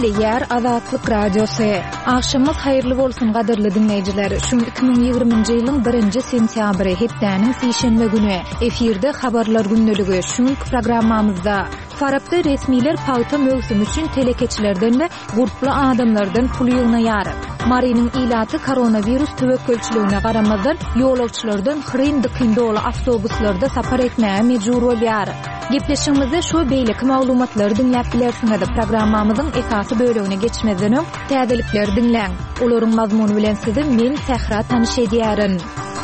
Ýer Azatlyk Radiosu. Akşamyz hayrly bolsun gadyrly dinleýijiler. Şu 2020-nji ýylyň 1-nji sentýabry hepdeniň seşenbe güni efirde habarlar günneligi şunk programmamyzda Farapda resmiler paýta mögsüm üçin telekeçilerden we gurply adamlardan pul ýygnaýar. Marinin ilaty koronavirus töwekkülçiligine garamazdan ýolagçylardan hyryn-dykyn dolu awtobuslarda sapar etmäge mejbur bolýar. Gepleşigimizde şu beýleki maglumatlary dinläp bilersiňiz. Programmamyzyň esasy bölümine geçmeden öň täzelikler dinläň. Olaryň mazmuny bilen sizi men Sehra tanyş edýärin.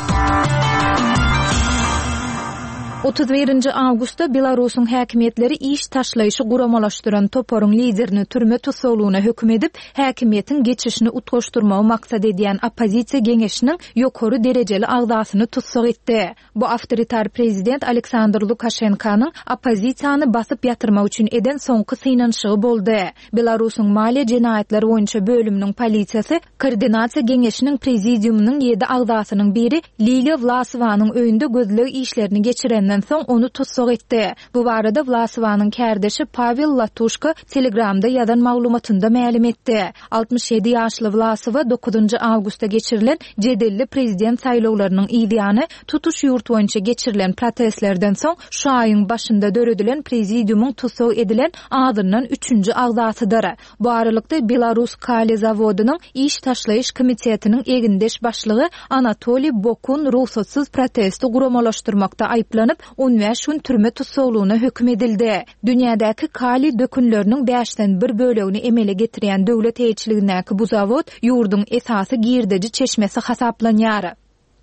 31 awgustda Belarusyň häkimetleri iş taşlaýyşy guramalaşdyran toporun liderini türme tutsalygyna hökm edip, häkimiýetiň geçişini utgaşdyrmagy maksat edýän opozisiýa geňeşiniň ýokary derejeli agdasyny tutsak etdi. Bu awtoritar prezident Aleksandr Lukashenkanyň opozisiýany basyp ýatyrmak üçin eden soňky synanşygy boldy. Belarusyň maliýe jenaýatları boýunça bölüminiň polisiýasy koordinasiýa geňeşiniň prezidiumynyň 7 agdasynyň biri Lilia Vlasovanyň öýünde gözlegi işlerini geçiren soň onu tutsak etdi. Bu barada Vlasovanyň kärdeşi Pavel Latushka Telegramda ýazan maglumatynda ma'lum etdi. 67 ýaşly Vlasova 9-njy awgustda geçirilen jedelli prezident saýlawlarynyň ýygyny tutuş ýurt boýunça geçirilen protestlerden soň şu aýyň başynda döredilen prezidiumyň tutsak edilen adyndan 3-nji agdasydyr. Bu aralykda Belarus Kali zawodynyň iş taşlaýyş komitetiniň egindeş başlygy Anatoliy Bokun ruhsatsyz protesti guramalaşdyrmakda aýplanyp on şun türme tutsaklygyna hökm edildi. Dünýädäki Kali dökünleriniň 5-den 1 bölegini emele getirýän döwlet heýetçiligindäki bu zawod ýurdun esasy girdeji çeşmesi hasaplanýar.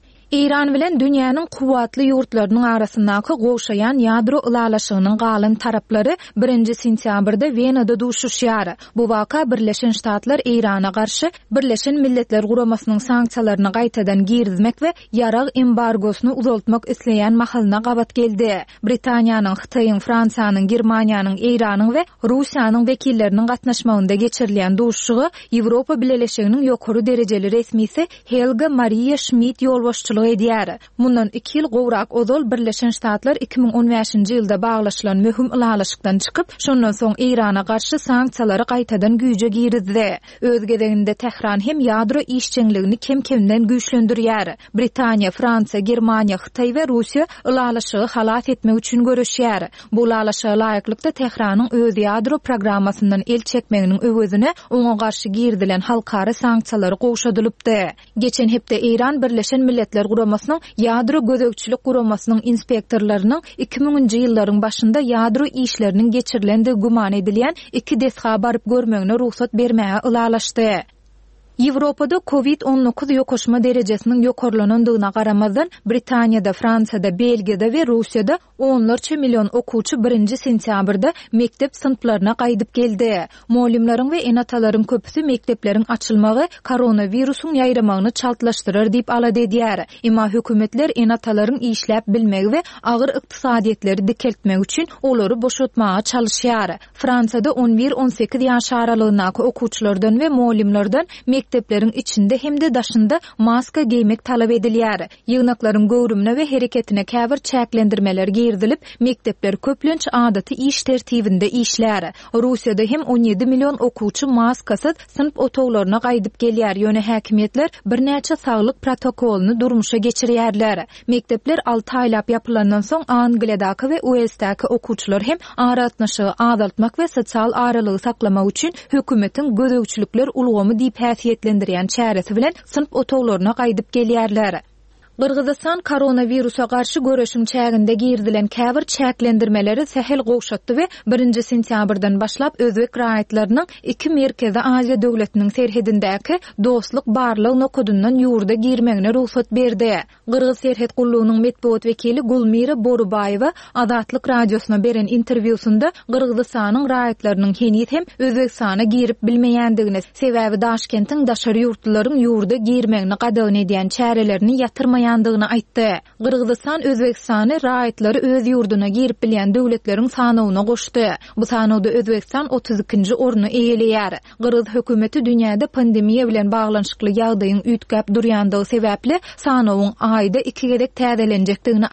İran bilen dünýäniň kuwatly ýurtlarynyň arasyndaky goşaýan ýadro ulalaşygynyň galan taraplary 1-nji sentýabrda Wenada duşuşýar. Bu waka Birleşen Ştatlar Irana garşy Birleşen Milletler Guramasynyň sanksiýalaryny gaýtadan girizmek we ýarag embargosyny uzaltmak isleýän mahalyna gabat geldi. Britaniýanyň, Hytaýyň, Fransiýanyň, Germaniýanyň, Iranyň we Russiýanyň wekilleriniň gatnaşmagynda geçirilen duşuşygy Ýewropa Birleşiginiň ýokary derejeli resmisi Helga Maria Schmidt ýolbaşçylygy edýär. Mundan 2 ýyl gowrak ozal Birleşen Ştatlar 2015-nji ýylda baglaşylan möhüm ulalaşykdan çykyp, şondan soň Irana garşy sanksiýalary gaýtadan güýje girizdi. Öz gezeginde Tehran hem ýadro işçiligini kem-kemden güýçlendirýär. Britaniýa, Fransiýa, Germaniýa, Hytaý we Russiýa ulalaşygy halaf etmek üçin görüşýär. Bu ulalaşyga laýyklykda Tehranyň öz ýadro programmasyndan el çekmeginiň öwüzine oňa garşy girdilen halkara sanksiýalary gowşadylypdy. Geçen hepde Iran Birleşen Milletler Guramasynyň ýadro gözegçilik guramasynyň inspektorlarynyň 2000-nji ýyllaryň başynda ýadro işleriniň geçirilendi guman edilýän 2 desha baryp görmegine ruhsat bermäge ulalaşdy. Ýewropada COVID-19 ýokaşma derejesiniň ýokarlanandygyna garamazdan Britaniýada, Fransiýada, Belgiýada we Russiýada onlarça milyon okuwçy 1-nji sentýabrda mektep sınıflaryna gaýdyp geldi. Muallimlaryň we enatalaryň köpüsi mektepleriň açylmagy koronawirusyň ýaýramagyny çaltlaşdyrar diýip alady edýär. Emma hökümetler enatalaryň işläp bilmegi we agyr ykdysadyetleri dikeltmek üçin olary boşaltmaga çalışýar. Fransiyada 11-18 ýaş aralygyndaky okuwçylardan we muallimlerden mekteplerin içinde hem de daşında maska giymek talap edilýär. Ýygnaklaryň göwrümine we hereketine käbir çäklendirmeler girdilip, mektepler köplenç adaty iş tertibinde işlär. Russiýada hem 17 milyon okuwçy maskasyz sınıf otoglaryna gaýdyp gelýär. Ýöne häkimetler bir näçe saglyk protokoluny durmuşa geçirýärler. Mektepler 6 aýlap ýapylandan soň Angliýadaky we Walesdaky okuwçylar hem aratnaşygy azaltmak we sosial aralygy saklamak üçin hökümetiň gözegçilikler ulgamy diýip häsiýetlendirýän çäresi bilen sınıf otoglaryna gaýdyp gelýärler. Qırgızistan koronavirusa garşy görüşüm çäginde girdilen käbir çäklendirmeleri sehel gowşatdy we 1-nji sentýabrdan başlap Özbek raýatlarynyň 2 Merkezi Aziýa döwletiniň serhedindäki dostluk barlyg nokadyndan ýurda girmegine ruhsat berdi. Qırgız serhed gullugynyň metbuat wekili Gulmira Borubaýewa Azatlyk radiosuna beren interwýusunda Qırgızistanyň raýatlarynyň henüz hem Özbekistana girip bilmeýändigine, sebäbi Daşkentiň daşary ýurtlaryň ýurda girmegine gadagyn edýän çärelerini ýatyrmaýan ýandygyny aýtdy. Qırgızistan Özbekistany raýatlary öz ýurduna girip bilýän döwletleriň sanawyna goşdy. Bu sanawda Özbekistan 32-nji orny eýelýär. Qırgız hökümeti dünýäde pandemiýa bilen baglanşykly ýagdaýyň üýtgäp durýandygy sebäpli sanawyň aýda 2 gezek täzelenjekdigini